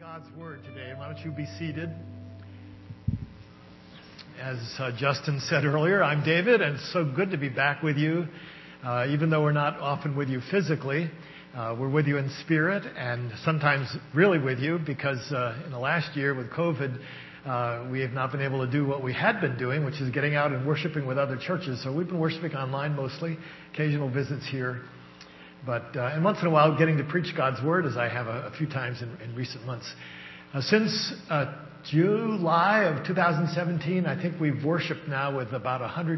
God's Word today. Why don't you be seated? As Justin said earlier, I'm David, and it's so good to be back with you. Even though we're not often with you physically, we're with you in spirit, and sometimes really with you, because in the last year with COVID, we have not been able to do what we had been doing, which is getting out and worshiping with other churches. So we've been worshiping online mostly, occasional visits here. But and once in a while, getting to preach God's Word, as I have a few times in recent months. Since July of 2017, I think we've worshiped now with about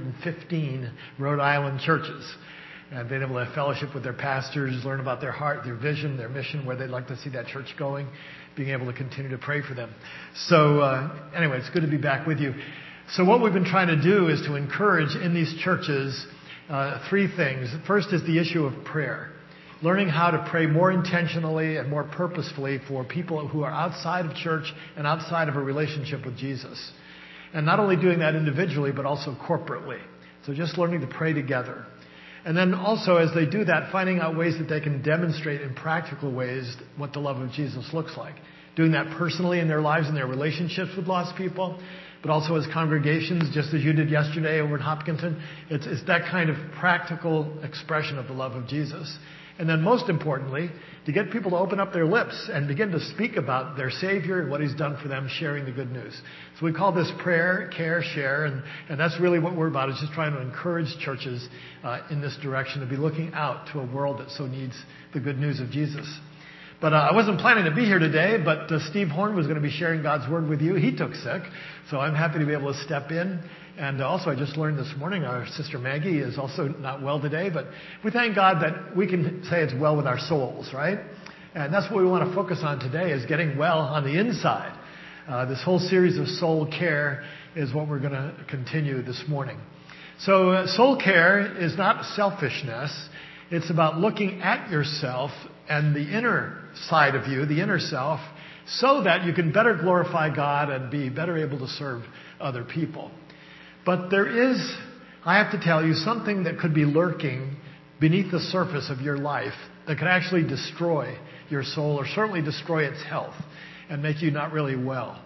115 Rhode Island churches. And been able to have fellowship with their pastors, learn about their heart, their vision, their mission, where they'd like to see that church going, being able to continue to pray for them. So anyway, it's good to be back with you. So what we've been trying to do is to encourage in these churches three things. First is the issue of prayer. Learning how to pray more intentionally and more purposefully for people who are outside of church and outside of a relationship with Jesus. And not only doing that individually, but also corporately. So just learning to pray together. And then also, as they do that, finding out ways that they can demonstrate in practical ways what the love of Jesus looks like. Doing that personally in their lives and their relationships with lost people, but also as congregations, just as you did yesterday over in Hopkinton. It's that kind of practical expression of the love of Jesus. And then most importantly, to get people to open up their lips and begin to speak about their Savior and what He's done for them, sharing the good news. So we call this prayer, care, share, and that's really what we're about, is just trying to encourage churches in this direction, to be looking out to a world that so needs the good news of Jesus. But I wasn't planning to be here today, but Steve Horn was going to be sharing God's Word with you. He took sick, so I'm happy to be able to step in. And also, I just learned this morning, our sister Maggie is also not well today, but we thank God that we can say it's well with our souls, right? And that's what we want to focus on today, is getting well on the inside. This whole series of soul care is what we're going to continue this morning. So soul care is not selfishness. It's about looking at yourself and the inner side of you, the inner self, so that you can better glorify God and be better able to serve other people. But there is, I have to tell you, something that could be lurking beneath the surface of your life that could actually destroy your soul, or certainly destroy its health and make you not really well.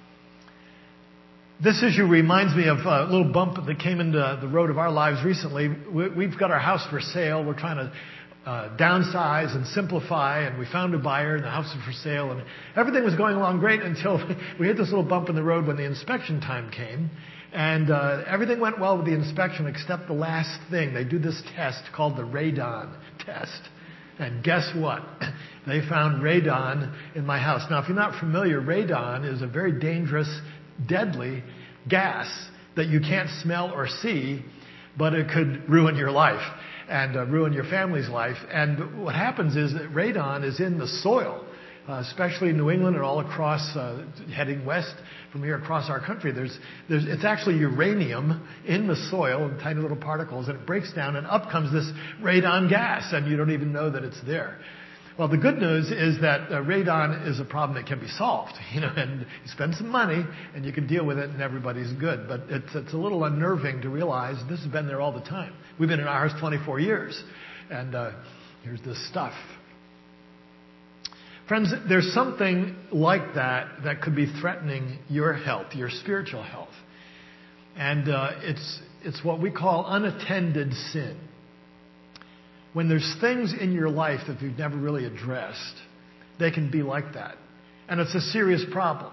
This issue reminds me of a little bump that came into the road of our lives recently. We've got our house for sale. We're trying to downsize and simplify, and we found a buyer, and the house was for sale, and everything was going along great until we hit this little bump in the road when the inspection time came. And everything went well with the inspection except the last thing. They do this test called the radon test. And guess what? They found radon in my house. Now, if you're not familiar, radon is a very dangerous, deadly gas that you can't smell or see, but it could ruin your life and ruin your family's life. And what happens is that radon is in the soil, especially in New England and all across, heading west from here across our country. It's actually uranium in the soil in tiny little particles, and it breaks down, and up comes this radon gas, and you don't even know that it's there. Well, the good news is that radon is a problem that can be solved, and you spend some money and you can deal with it and everybody's good. But it's a little unnerving to realize this has been there all the time. We've been in our house 24 years, and here's this stuff. Friends, there's something like that could be threatening your health, your spiritual health. And it's what we call unattended sin. When there's things in your life that you've never really addressed, they can be like that. And it's a serious problem.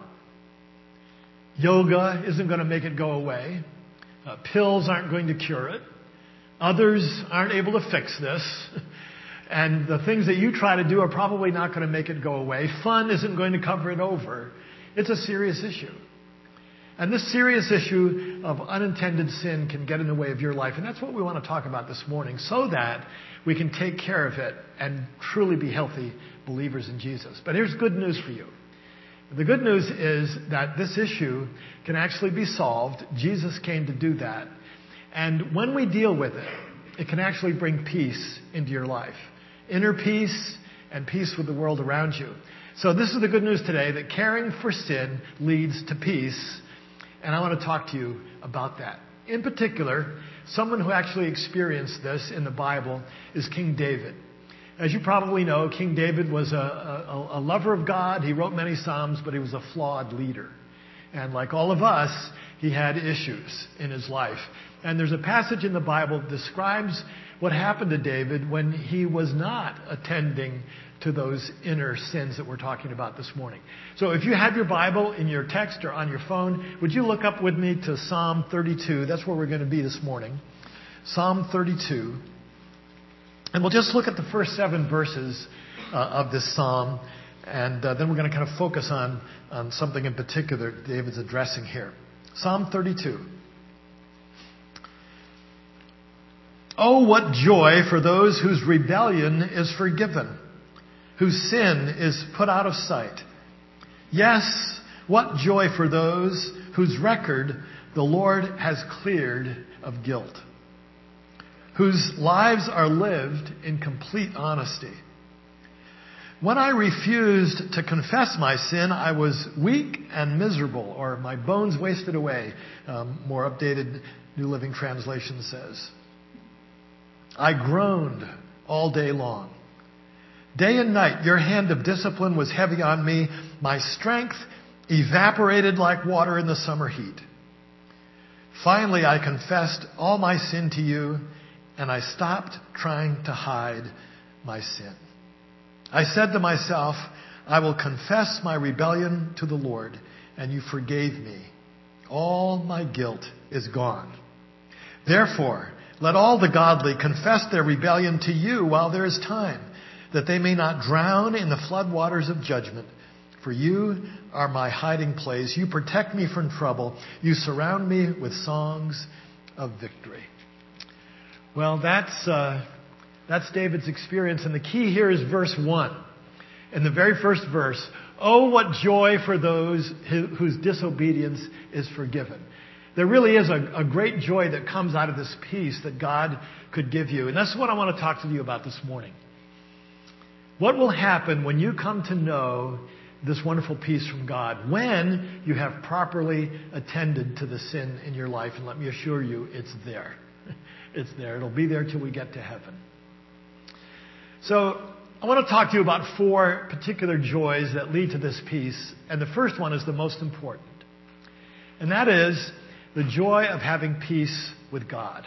Yoga isn't going to make it go away. Pills aren't going to cure it. Others aren't able to fix this. And the things that you try to do are probably not going to make it go away. Fun isn't going to cover it over. It's a serious issue. And this serious issue of unintended sin can get in the way of your life. And that's what we want to talk about this morning, so that we can take care of it and truly be healthy believers in Jesus. But here's good news for you. The good news is that this issue can actually be solved. Jesus came to do that. And when we deal with it, it can actually bring peace into your life. Inner peace and peace with the world around you. So this is the good news today, that caring for sin leads to peace. And I want to talk to you about that. In particular, someone who actually experienced this in the Bible is King David. As you probably know, King David was a lover of God. He wrote many Psalms, but he was a flawed leader. And like all of us, he had issues in his life. And there's a passage in the Bible that describes what happened to David when he was not attending to those inner sins that we're talking about this morning. So if you have your Bible in your text or on your phone, would you look up with me to Psalm 32? That's where we're going to be this morning. Psalm 32. And we'll just look at the first 7 verses of this psalm. And then we're going to kind of focus on something in particular David's addressing here. Psalm 32. Oh, what joy for those whose rebellion is forgiven, whose sin is put out of sight. Yes, what joy for those whose record the Lord has cleared of guilt, whose lives are lived in complete honesty. When I refused to confess my sin, I was weak and miserable, or my bones wasted away, more updated New Living Translation says. I groaned all day long. Day and night, your hand of discipline was heavy on me. My strength evaporated like water in the summer heat. Finally, I confessed all my sin to you, and I stopped trying to hide my sin. I said to myself, I will confess my rebellion to the Lord, and you forgave me. All my guilt is gone. Therefore, let all the godly confess their rebellion to you while there is time, that they may not drown in the flood waters of judgment. For you are my hiding place. You protect me from trouble. You surround me with songs of victory. Well, that's David's experience. And the key here is verse 1. In the very first verse, oh, what joy for those whose disobedience is forgiven. There really is a great joy that comes out of this peace that God could give you. And that's what I want to talk to you about this morning. What will happen when you come to know this wonderful peace from God? When you have properly attended to the sin in your life. And let me assure you, it's there. It's there. It'll be there till we get to heaven. So I want to talk to you about 4 particular joys that lead to this peace. And the first one is the most important. And that is the joy of having peace with God.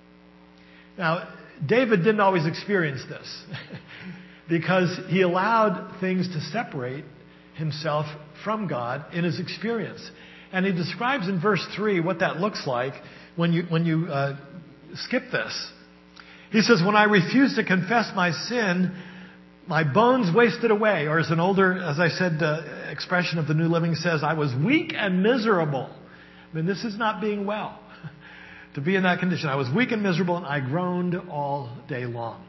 Now, David didn't always experience this because he allowed things to separate himself from God in his experience. And he describes in verse 3 what that looks like when you skip this. He says, when I refused to confess my sin, my bones wasted away. Or as an older, as I said, expression of the New Living says, I was weak and miserable. I mean, this is not being well. To be in that condition. I was weak and miserable, and I groaned all day long.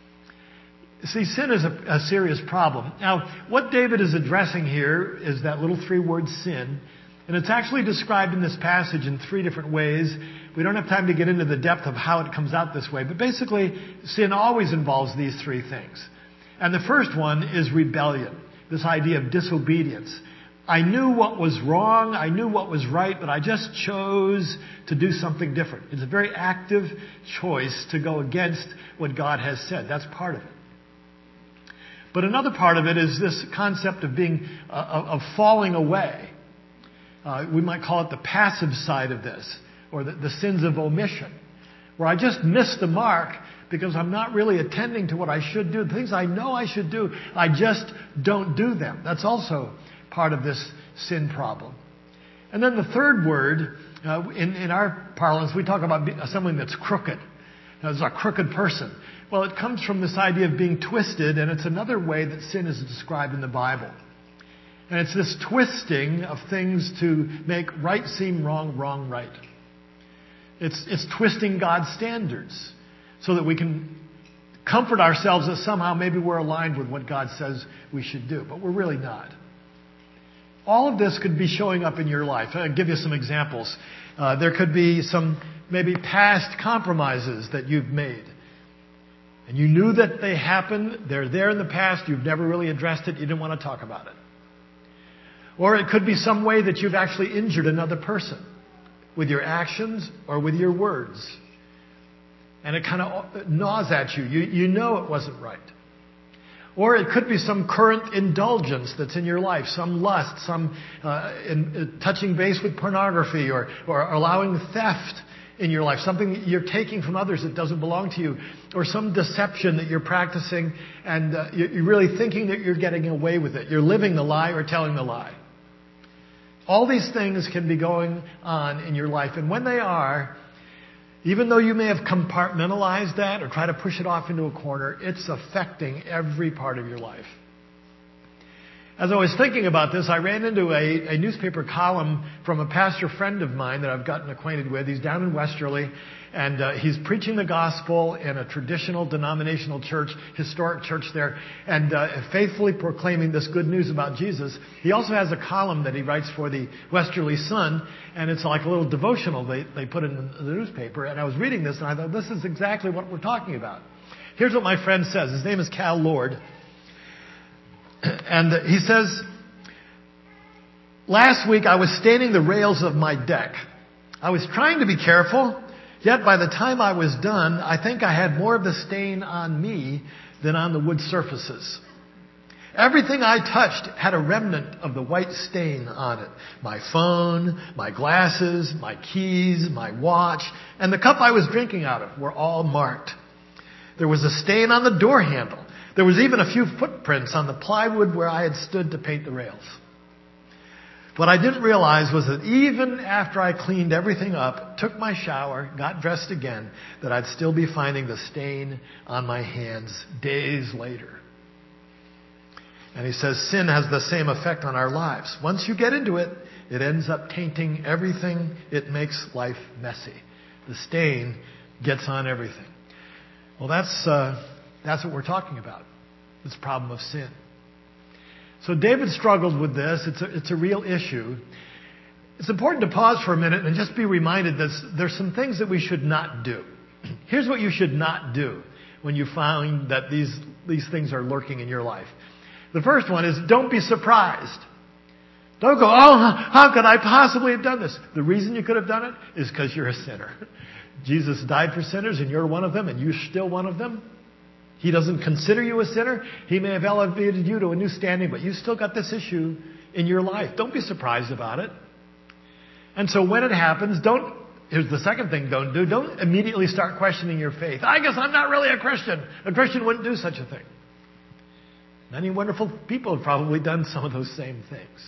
See, sin is a serious problem. Now, what David is addressing here is that little 3-word sin. And it's actually described in this passage in 3 different ways. We don't have time to get into the depth of how it comes out this way. But basically, sin always involves these 3 things. And the first one is rebellion. This idea of disobedience. I knew what was wrong, I knew what was right, but I just chose to do something different. It's a very active choice to go against what God has said. That's part of it. But another part of it is this concept of of falling away. We might call it the passive side of this, or the sins of omission, where I just miss the mark because I'm not really attending to what I should do. The things I know I should do, I just don't do them. That's also part of this sin problem. And then the third word, in our parlance, we talk about someone that's crooked. As a crooked person. Well, it comes from this idea of being twisted, and it's another way that sin is described in the Bible. And it's this twisting of things to make right seem wrong, wrong right. It's twisting God's standards so that we can comfort ourselves that somehow maybe we're aligned with what God says we should do, but we're really not. All of this could be showing up in your life. I'll give you some examples. There could be some maybe past compromises that you've made. And you knew that they happened. They're there in the past. You've never really addressed it. You didn't want to talk about it. Or it could be some way that you've actually injured another person with your actions or with your words. And it kind of gnaws at you. You know it wasn't right. Or it could be some current indulgence that's in your life, some lust, some touching base with pornography or allowing theft in your life, something you're taking from others that doesn't belong to you, or some deception that you're practicing and you're really thinking that you're getting away with it. You're living the lie or telling the lie. All these things can be going on in your life, and when they are, even though you may have compartmentalized that or try to push it off into a corner, it's affecting every part of your life. As I was thinking about this, I ran into a newspaper column from a pastor friend of mine that I've gotten acquainted with. He's down in Westerly, and he's preaching the gospel in a traditional denominational church, historic church there, and faithfully proclaiming this good news about Jesus. He also has a column that he writes for the Westerly Sun, and it's like a little devotional they put in the newspaper. And I was reading this, and I thought, this is exactly what we're talking about. Here's what my friend says. His name is Cal Lord. And he says, last week I was staining the rails of my deck. I was trying to be careful, yet by the time I was done, I think I had more of the stain on me than on the wood surfaces. Everything I touched had a remnant of the white stain on it. My phone, my glasses, my keys, my watch, and the cup I was drinking out of were all marked. There was a stain on the door handle. There was even a few footprints on the plywood where I had stood to paint the rails. What I didn't realize was that even after I cleaned everything up, took my shower, got dressed again, that I'd still be finding the stain on my hands days later. And he says sin has the same effect on our lives. Once you get into it, it ends up tainting everything. It makes life messy. The stain gets on everything. Well, that's what we're talking about, this problem of sin. So David struggled with this. It's a real issue. It's important to pause for a minute and just be reminded that there's some things that we should not do. Here's what you should not do when you find that these things are lurking in your life. The first one is don't be surprised. Don't go, how could I possibly have done this? The reason you could have done it is because you're a sinner. Jesus died for sinners and you're one of them and you're still one of them. He doesn't consider you a sinner. He may have elevated you to a new standing, but you still got this issue in your life. Don't be surprised about it. And so when it happens, here's the second thing don't do. Don't immediately start questioning your faith. I guess I'm not really a Christian. A Christian wouldn't do such a thing. Many wonderful people have probably done some of those same things.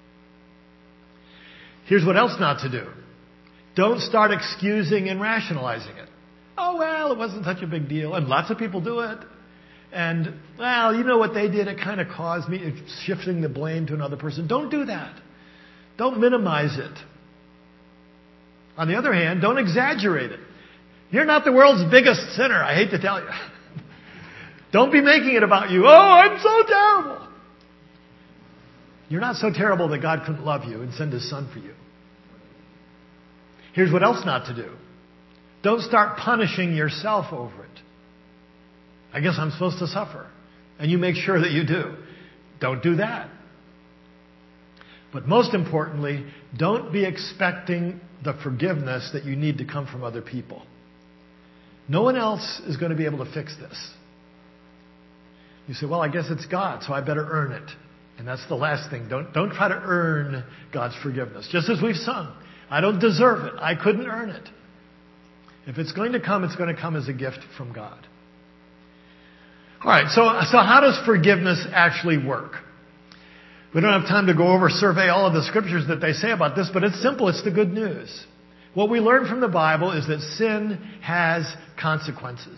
Here's what else not to do. Don't start excusing and rationalizing it. Oh, well, it wasn't such a big deal. And lots of people do it. And, well, you know what they did? It kind of caused me, it's shifting the blame to another person. Don't do that. Don't minimize it. On the other hand, don't exaggerate it. You're not the world's biggest sinner, I hate to tell you. Don't be making it about you. Oh, I'm so terrible. You're not so terrible that God couldn't love you and send His Son for you. Here's what else not to do. Don't start punishing yourself over it. I guess I'm supposed to suffer. And you make sure that you do. Don't do that. But most importantly, don't be expecting the forgiveness that you need to come from other people. No one else is going to be able to fix this. You say, well, I guess it's God, so I better earn it. And that's the last thing. Don't try to earn God's forgiveness. Just as we've sung, I don't deserve it. I couldn't earn it. If it's going to come, it's going to come as a gift from God. All right, so how does forgiveness actually work? We don't have time to survey all of the scriptures that they say about this, but it's simple. It's the good news. What we learn from the Bible is that sin has consequences.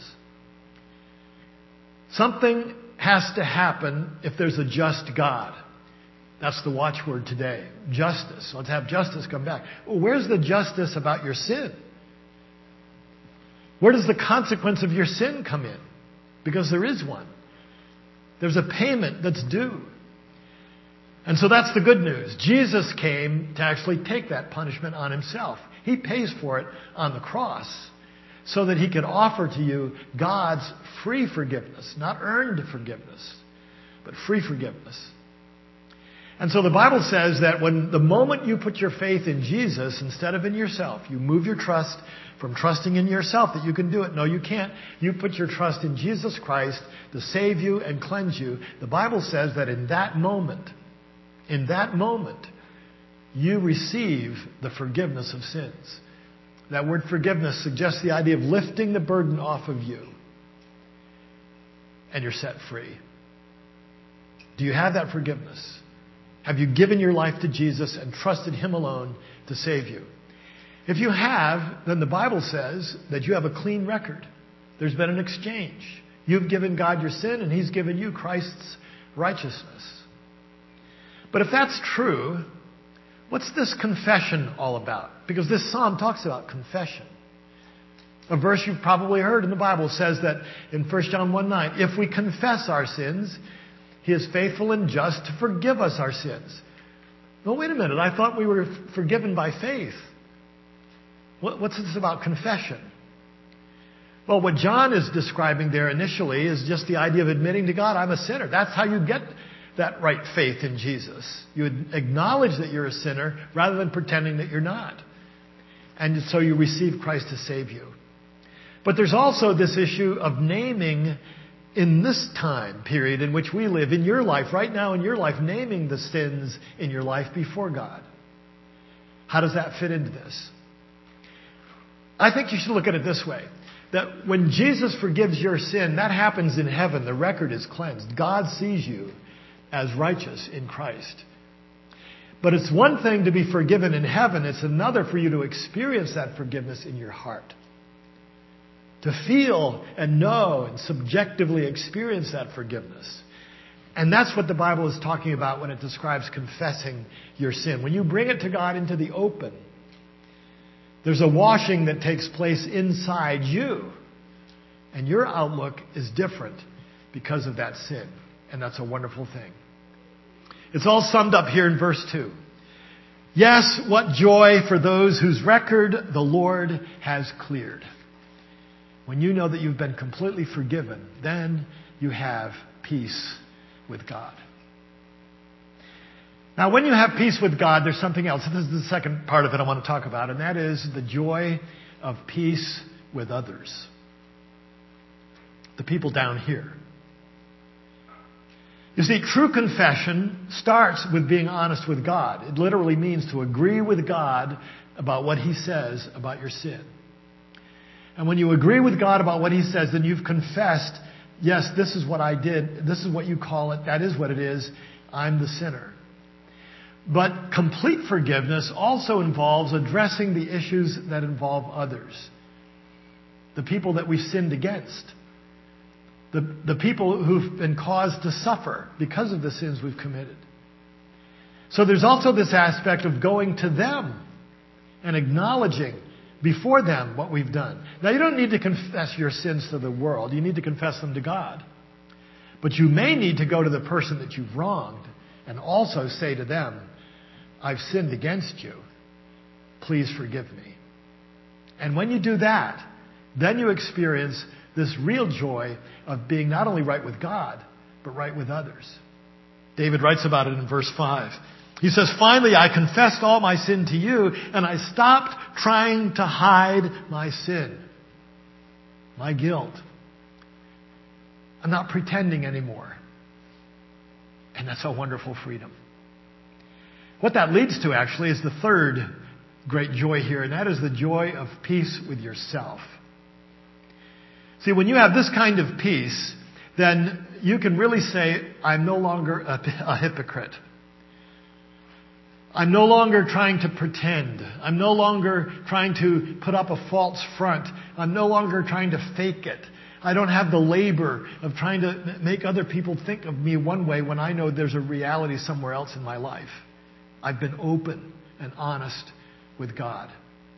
Something has to happen if there's a just God. That's the watchword today. Justice. Let's have justice come back. Well, where's the justice about your sin? Where does the consequence of your sin come in? Because there is one. There's a payment that's due. And so that's the good news. Jesus came to actually take that punishment on Himself. He pays for it on the cross so that He could offer to you God's free forgiveness, not earned forgiveness, but free forgiveness. And so the Bible says that when the moment you put your faith in Jesus instead of in yourself, you move your trust from trusting in yourself that you can do it. No, you can't. You put your trust in Jesus Christ to save you and cleanse you. The Bible says that in that moment, you receive the forgiveness of sins. That word forgiveness suggests the idea of lifting the burden off of you. And you're set free. Do you have that forgiveness? Have you given your life to Jesus and trusted Him alone to save you? If you have, then the Bible says that you have a clean record. There's been an exchange. You've given God your sin and He's given you Christ's righteousness. But if that's true, what's this confession all about? Because this psalm talks about confession. A verse you've probably heard in the Bible says that in 1 John 1:9, if we confess our sins, He is faithful and just to forgive us our sins. Well, wait a minute. I thought we were forgiven by faith. What's this about confession? Well, what John is describing there initially is just the idea of admitting to God, I'm a sinner. That's how you get that right faith in Jesus. You acknowledge that you're a sinner rather than pretending that you're not. And so you receive Christ to save you. But there's also this issue of naming in this time period in which we live, in your life, right now in your life, naming the sins in your life before God. How does that fit into this? I think you should look at it this way. That when Jesus forgives your sin, that happens in heaven. The record is cleansed. God sees you as righteous in Christ. But it's one thing to be forgiven in heaven. It's another for you to experience that forgiveness in your heart. To feel and know and subjectively experience that forgiveness. And that's what the Bible is talking about when it describes confessing your sin. When you bring it to God into the open, there's a washing that takes place inside you. And your outlook is different because of that sin. And that's a wonderful thing. It's all summed up here in verse 2. Yes, what joy for those whose record the Lord has cleared. When you know that you've been completely forgiven, then you have peace with God. Now, when you have peace with God, there's something else. This is the second part of it I want to talk about, and that is the joy of peace with others. The people down here. You see, true confession starts with being honest with God. It literally means to agree with God about what He says about your sin. And when you agree with God about what He says, then you've confessed, yes, this is what I did. This is what you call it. That is what it is. I'm the sinner. But complete forgiveness also involves addressing the issues that involve others. The people that we've sinned against. The people who've been caused to suffer because of the sins we've committed. So there's also this aspect of going to them and acknowledging before them what we've done. Now, you don't need to confess your sins to the world. You need to confess them to God. But you may need to go to the person that you've wronged and also say to them, I've sinned against you. Please forgive me. And when you do that, then you experience this real joy of being not only right with God, but right with others. David writes about it in verse 5. He says, finally, I confessed all my sin to you, and I stopped trying to hide my sin, my guilt. I'm not pretending anymore. And that's a wonderful freedom. What that leads to, actually, is the third great joy here, and that is the joy of peace with yourself. See, when you have this kind of peace, then you can really say, I'm no longer a hypocrite. I'm no longer trying to pretend. I'm no longer trying to put up a false front. I'm no longer trying to fake it. I don't have the labor of trying to make other people think of me one way when I know there's a reality somewhere else in my life. I've been open and honest with God.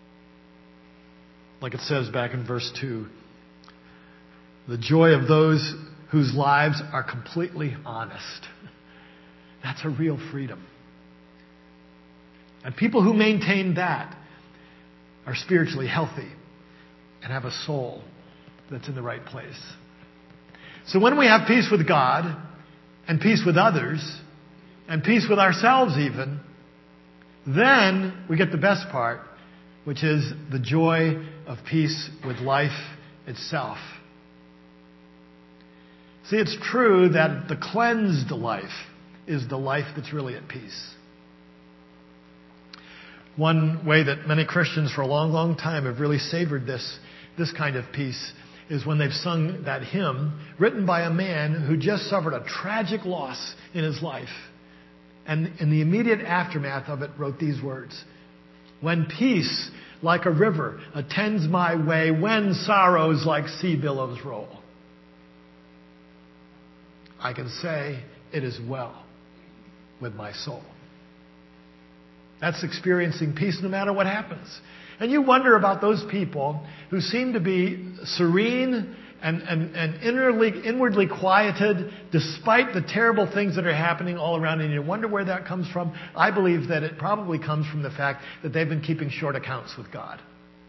Like it says back in verse 2, the joy of those whose lives are completely honest. That's a real freedom. And people who maintain that are spiritually healthy and have a soul that's in the right place. So when we have peace with God and peace with others, and peace with ourselves even, then we get the best part, which is the joy of peace with life itself. See, it's true that the cleansed life is the life that's really at peace. One way that many Christians for a long, long time have really savored this kind of peace is when they've sung that hymn written by a man who just suffered a tragic loss in his life. And in the immediate aftermath of it wrote these words: "When peace like a river attends my way, when sorrows like sea billows roll, I can say it is well with my soul." That's experiencing peace no matter what happens. And you wonder about those people who seem to be serene and inwardly quieted despite the terrible things that are happening all around, and you wonder where that comes from. I believe that it probably comes from the fact that they've been keeping short accounts with God.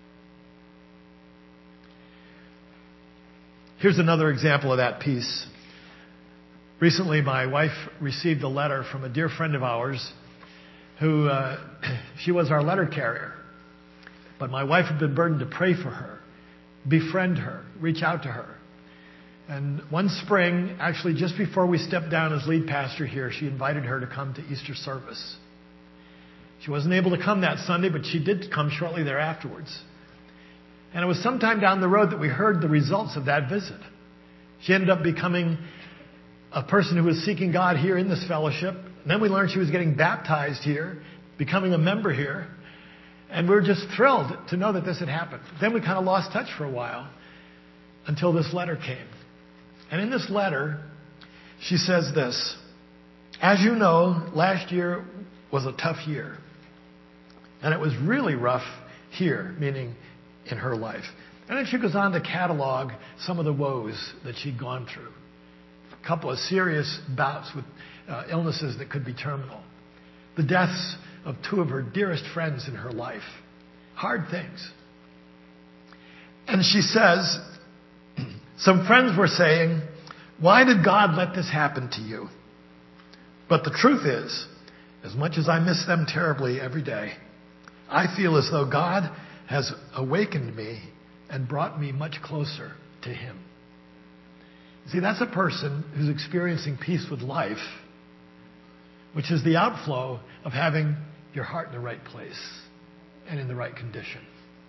Here's another example of that peace. Recently, my wife received a letter from a dear friend of ours who, she was our letter carrier. But my wife had been burdened to pray for her, befriend her, reach out to her. And one spring, actually just before we stepped down as lead pastor here, she invited her to come to Easter service. She wasn't able to come that Sunday, but she did come shortly thereafterwards. And it was sometime down the road that we heard the results of that visit. She ended up becoming a person who was seeking God here in this fellowship. And then we learned she was getting baptized here, becoming a member here. And we were just thrilled to know that this had happened. Then we kind of lost touch for a while until this letter came. And in this letter, she says this: "As you know, last year was a tough year. And it was really rough here," meaning in her life. And then she goes on to catalog some of the woes that she'd gone through. A couple of serious bouts with illnesses that could be terminal. The deaths of two of her dearest friends in her life. Hard things. And she says, "Some friends were saying, 'Why did God let this happen to you?' But the truth is, as much as I miss them terribly every day, I feel as though God has awakened me and brought me much closer to Him." See, that's a person who's experiencing peace with life, which is the outflow of having your heart in the right place and in the right condition.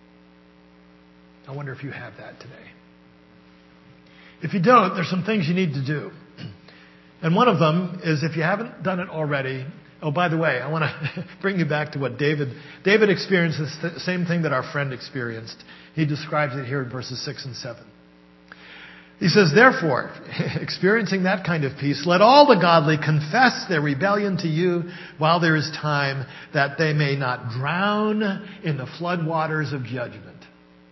I wonder if you have that today. If you don't, there's some things you need to do. And one of them is, if you haven't done it already, oh, by the way, I want to bring you back to what David experienced, the same thing that our friend experienced. He describes it here in verses 6 and 7. He says, "Therefore," experiencing that kind of peace, "let all the godly confess their rebellion to you while there is time, that they may not drown in the flood waters of judgment.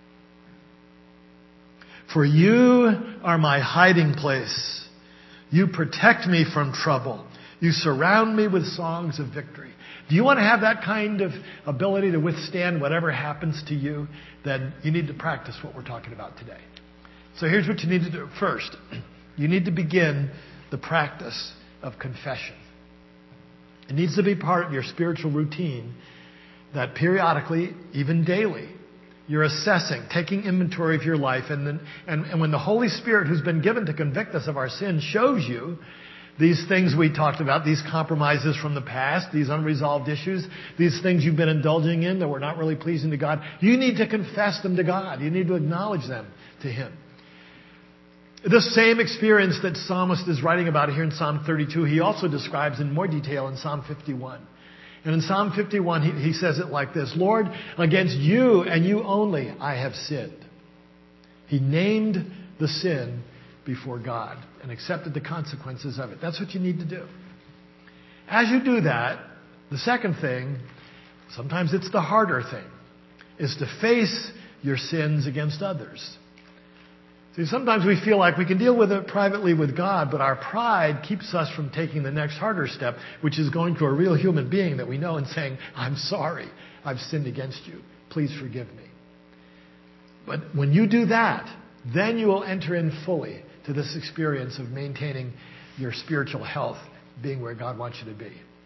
For you are my hiding place. You protect me from trouble. You surround me with songs of victory." Do you want to have that kind of ability to withstand whatever happens to you? Then you need to practice what we're talking about today. So here's what you need to do. First, you need to begin the practice of confession. It needs to be part of your spiritual routine, that periodically, even daily, you're assessing, taking inventory of your life. And when the Holy Spirit, who's been given to convict us of our sin, shows you these things we talked about, these compromises from the past, these unresolved issues, these things you've been indulging in that were not really pleasing to God, you need to confess them to God. You need to acknowledge them to Him. This same experience that Psalmist is writing about here in Psalm 32, he also describes in more detail in Psalm 51. And in Psalm 51, he says it like this: "Lord, against you and you only I have sinned." He named the sin before God and accepted the consequences of it. That's what you need to do. As you do that, the second thing, sometimes it's the harder thing, is to face your sins against others. See, sometimes we feel like we can deal with it privately with God, but our pride keeps us from taking the next harder step, which is going to a real human being that we know and saying, "I'm sorry, I've sinned against you. Please forgive me." But when you do that, then you will enter in fully to this experience of maintaining your spiritual health, being where God wants you to be.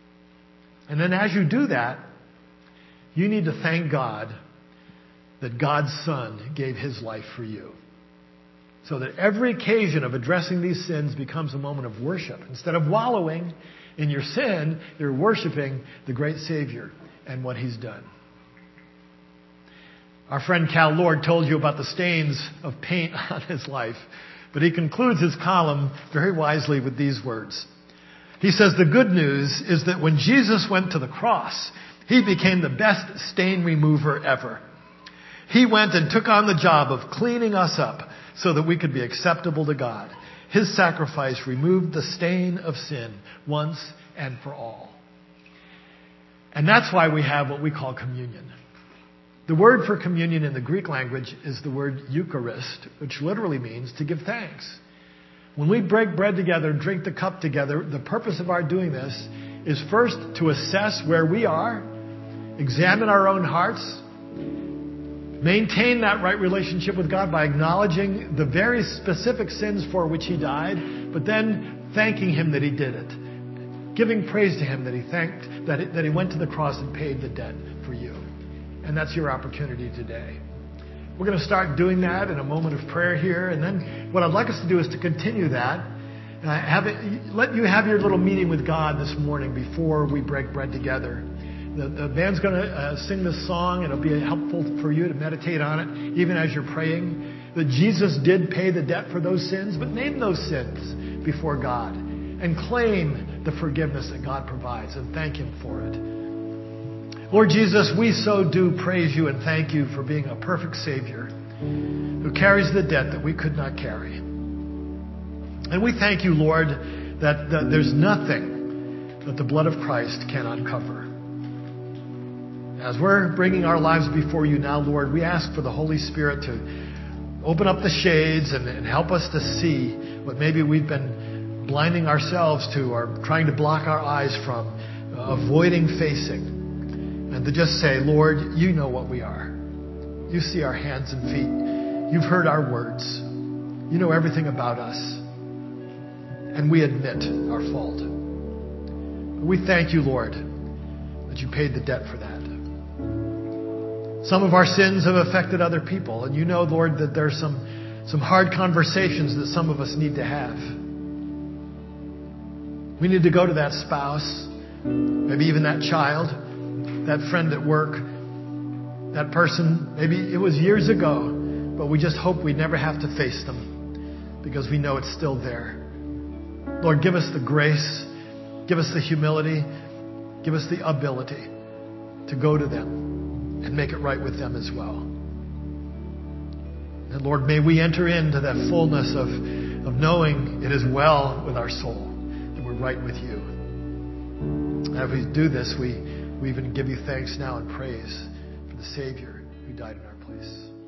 And then as you do that, you need to thank God that God's Son gave His life for you. So that every occasion of addressing these sins becomes a moment of worship. Instead of wallowing in your sin, you're worshiping the great Savior and what He's done. Our friend Cal Lord told you about the stains of paint on his life, but he concludes his column very wisely with these words. He says, the good news is that when Jesus went to the cross, He became the best stain remover ever. He went and took on the job of cleaning us up so that we could be acceptable to God. His sacrifice removed the stain of sin once and for all. And that's why we have what we call communion. The word for communion in the Greek language is the word Eucharist, which literally means to give thanks. When we break bread together and drink the cup together, the purpose of our doing this is first to assess where we are, examine our own hearts, maintain that right relationship with God by acknowledging the very specific sins for which He died, but then thanking Him that He did it. Giving praise to Him that He went to the cross and paid the debt for you. And that's your opportunity today. We're going to start doing that in a moment of prayer here. And then what I'd like us to do is to continue that. Let you have your little meeting with God this morning before we break bread together. The band's going to sing this song. It'll be helpful for you to meditate on it, even as you're praying. That Jesus did pay the debt for those sins, but name those sins before God. And claim the forgiveness that God provides and thank Him for it. Lord Jesus, we so do praise You and thank You for being a perfect Savior who carries the debt that we could not carry. And we thank You, Lord, that there's nothing that the blood of Christ cannot cover. As we're bringing our lives before You now, Lord, we ask for the Holy Spirit to open up the shades and help us to see what maybe we've been blinding ourselves to or trying to block our eyes from, avoiding facing. And to just say, Lord, You know what we are. You see our hands and feet. You've heard our words. You know everything about us. And we admit our fault. We thank You, Lord, that You paid the debt for that. Some of our sins have affected other people. And You know, Lord, that there's some hard conversations that some of us need to have. We need to go to that spouse, maybe even that child, that friend at work, that person, maybe it was years ago, but we just hope we never have to face them because we know it's still there. Lord, give us the grace, give us the humility, give us the ability to go to them and make it right with them as well. And Lord, may we enter into that fullness of knowing it is well with our soul, that we're right with You. And as we do this, we even give You thanks now and praise for the Savior who died in our place.